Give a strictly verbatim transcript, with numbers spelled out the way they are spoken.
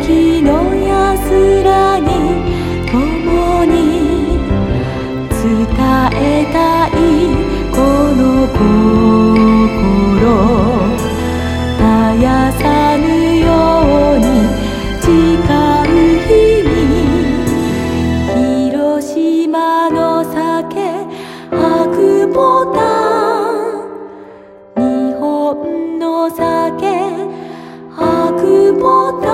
雪の安らぎ共に伝えたいこの心絶やさぬように誓う日に広島の酒白牡丹日本の酒白牡丹